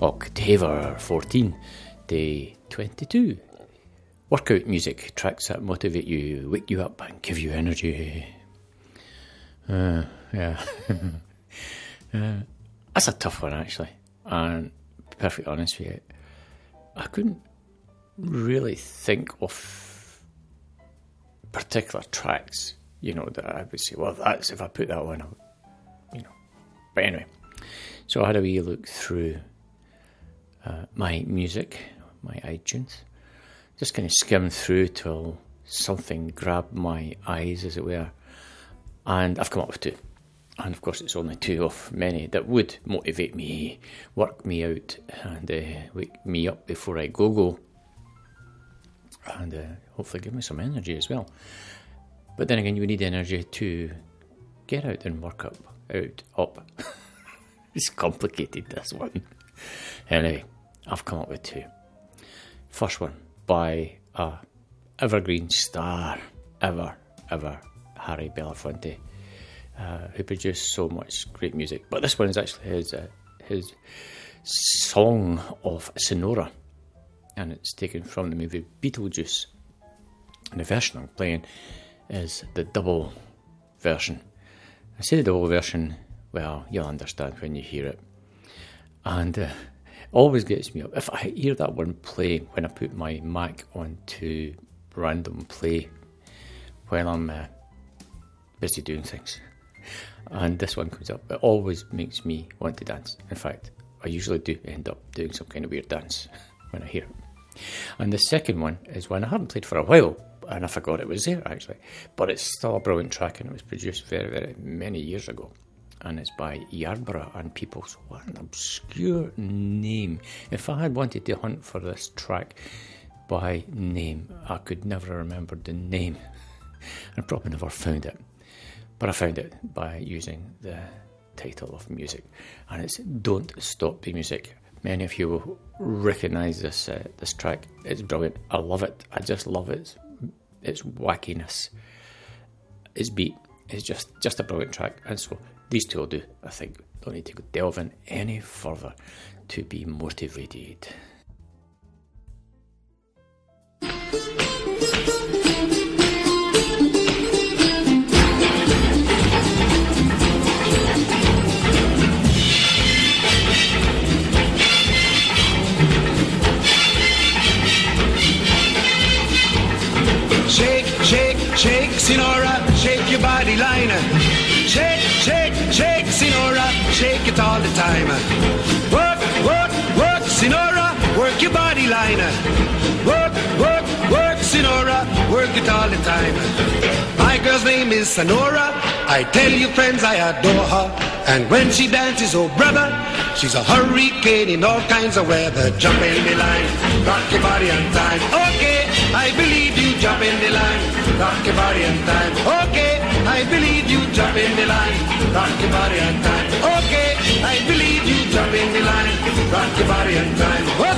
October 14, day 22. Workout music, tracks that motivate you, wake you up and give you energy. Yeah. That's a tough one, actually. And to be perfectly honest with you, I couldn't really think of particular tracks, that I would say, well, that's if I put that one out, But anyway, so I had a wee look through my music, my iTunes, just kind of skimmed through till something grabbed my eyes, as it were, and I've come up with two. And of course it's only two of many that would motivate me, work me out, and wake me up before I go, and hopefully give me some energy as well. But then again, you need energy to get out and work up. It's complicated, this one. Anyway, I've come up with two. First one by a evergreen star, ever, Harry Belafonte, who produced so much great music. But this one is actually his song of Sonora, and it's taken from the movie Beetlejuice. And the version I'm playing is the double version. I say the double version, well, you'll understand when you hear it. And always gets me up. If I hear that one play when I put my Mac onto random play while I'm busy doing things, and this one comes up, it always makes me want to dance. In fact, I usually do end up doing some kind of weird dance when I hear it. And the second one is one I haven't played for a while, and I forgot it was there actually, but it's still a brilliant track, and it was produced very, very many years ago. And it's by Yarborough and Peoples. What an obscure name. If I had wanted to hunt for this track by name, I could never remember the name. I probably never found it. But I found it by using the title of music. And it's Don't Stop the Music. Many of you will recognise this track. It's brilliant. I love it. I just love it. Its wackiness. Its beat. It's just a brilliant track. And so these two will do, I think. Don't need to delve in any further to be motivated. Shake, shake, shake, Sinora, shake your body line. Shake, shake, shake, Sinora, shake it all the time. Work, work, work, Sinora, work your body line. Work, work, work, Sinora, work it all the time. My girl's name is Sonora. I tell you friends, I adore her. And when she dances, oh brother, she's a hurricane in all kinds of weather. Jump in the line, rock your body on time. Okay, I believe you, jump in the line, rock your body on time. Okay, I believe you, jump in the line, rock your body on time. Okay, I believe you, jump in the line, rock your body on time. Whoop.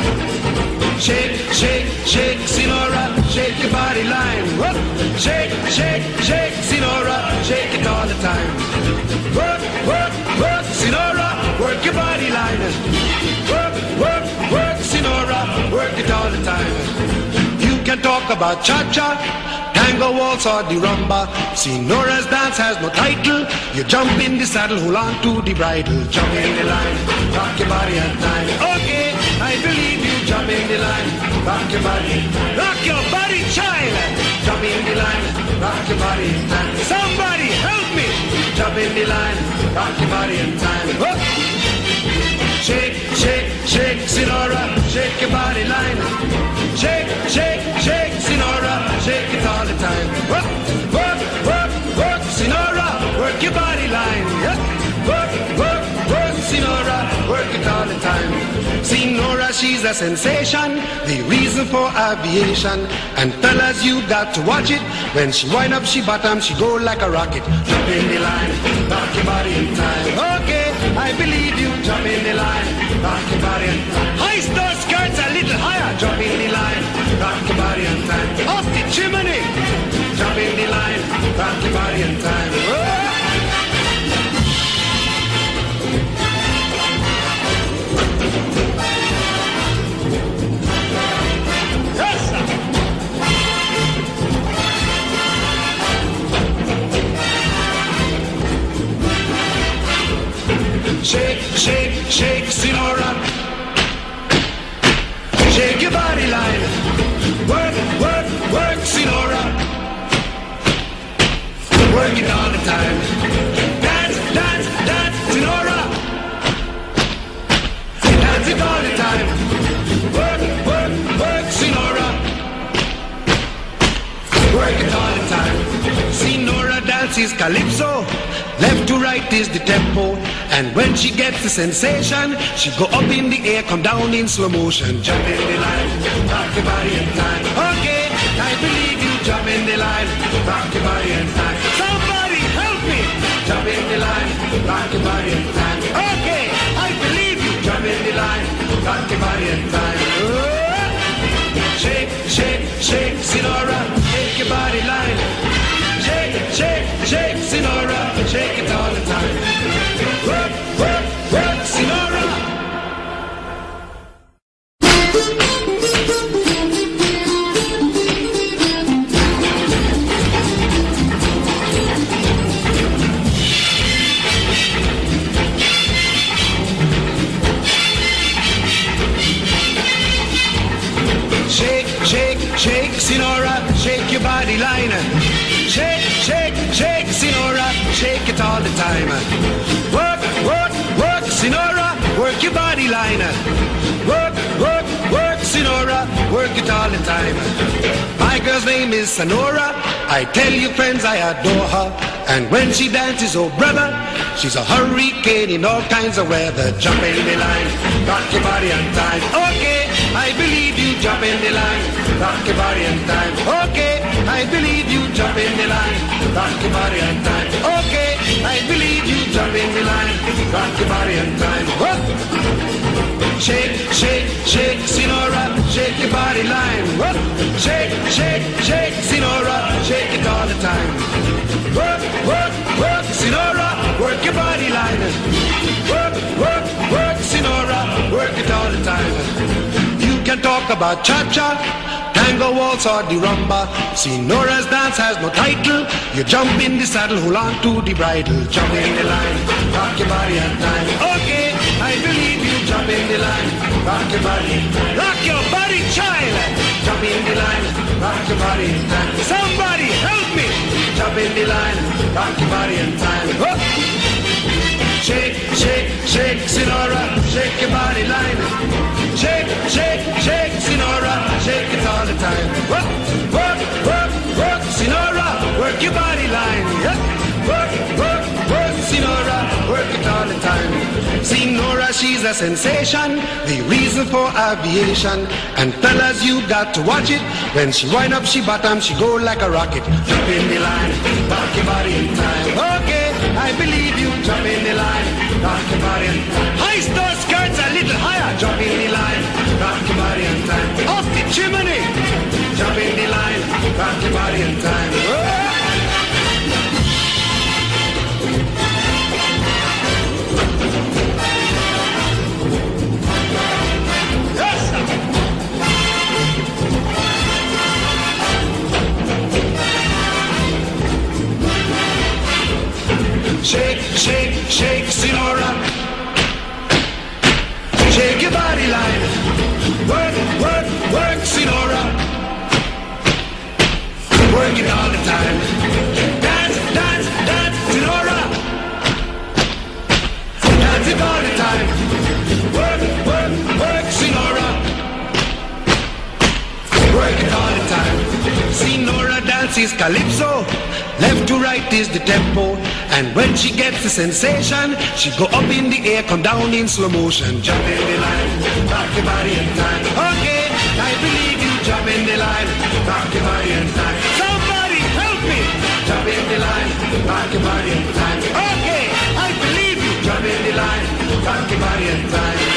Shake, shake, shake, Sinora, shake your body line. Whoop. Shake, shake, shake, Sinora, shake it all the time. Work, work, work, Sinora, work your body line. Work, work, work, Sinora, work it all the time. You can talk about cha-cha, tango, waltz or the rumba. Sinora's dance has no title. You jump in the saddle, hold on to the bridle. Jump in the line, rock your body on time. Okay, I believe you, jump in the line, rock your body. Rock your body, child. Jump in the line, rock your body in time. Somebody help me. Jump in the line, rock your body in time. Whoop. Shake, shake, shake, Sinora, shake your body line. Shake, shake, shake, Sinora, shake it all the time. Work, work, work, work, Sinora, work your body line. Yep. Work, work, work, Sinora, work it all the time. Sinora, she's a sensation, the reason for aviation. And fellas, you got to watch it. When she wind up, she bottom, she go like a rocket. Jump in the line, rock your body in time. Okay, I believe you, jump in the line, rock your body in time. Hoist those skirts a little higher, jump in the line, rock your body in time. Off the chimney, jump in the line, rock your body in time. Whoa. all the time. Work, work, work, Sinora. Work it all the time. Sinora dances calypso. Left to right is the tempo. And when she gets the sensation, she go up in the air, come down in slow motion. Jump in the line, rock your body in time. Okay, I believe you. Jump in the line, rock your body in time. Somebody help me. Jump in the line, rock your body in time. Okay, I believe you. Jump in the line, rock your body in time. Shake, shake, shake, Sinora, shake your body line. Shake, shake, shake, Sinora, shake it all the time. Work, work, work, Sinora. Shake, shake, shake, Sinora, shake your body line. Shake, shake, shake, Sinora, shake it all the time. Work, work, work, Sinora, work your body line. Work, work, work, Sinora, work it all the time. My girl's name is Sonora. I tell you friends I adore her. And when she dances, oh brother, she's a hurricane in all kinds of weather. Jump in the line, rock your body on time. Okay, I believe you. Jump in the line, rock your body on time. Okay, I believe you. Jump in the line, rock your body on time. Okay, I believe you. Jump in the line, rock your body on time. Whoop. Shake, shake, shake, Sinora, shake your body line. Whoop. Shake, shake, shake, Sinora, shake it all the time. Work, work, work, Sinora, work your body line. Work, work, work, Sinora, work it all the time. You can talk about cha-cha, tango waltz or the rumba. Sinora's dance has no title. You jump in the saddle, hold on to the bridle. Jump in the line, rock your body on time. Okay, I believe you. Jump in the line, rock your body. Rock your body, child. Jump in the line, rock your body in time. Somebody help me. Jump in the line, rock your body in time. Whoop. Shake, shake, shake, Sinora, shake your body line. Shake, shake, shake, Sinora, shake it all the time. Work, work, work, work, Sinora, work your body line. Yep. Work, work, work, Sinora, work it all the time. Sinora, she's a sensation, the reason for aviation. And fellas, you got to watch it. When she wind up, she bottom, she go like a rocket. Jump in the line, rock your body in time. Okay, I believe you. Jump in the line, rock your body in time. Hoist those skirts a little higher. Jump in the line, rock your body in time. Off the chimney. Jump in the line, rock your body in time. Oh! Shake, shake, shake, Sinora. Shake your body line. Work, work, work, Sinora. Work it all the time. Dance, dance, dance, Sinora. Dance it all the time. Work, work, work, Sinora. Work it all the time. Sinora dances calypso. Left to right is the tempo. And when she gets the sensation, she go up in the air, come down in slow motion. Jump in the line, rock your body in time. Okay, I believe you. Jump in the line, rock your body in time. Somebody help me. Jump in the line, rock your body in time. Okay, I believe you. Jump in the line, rock your body in time.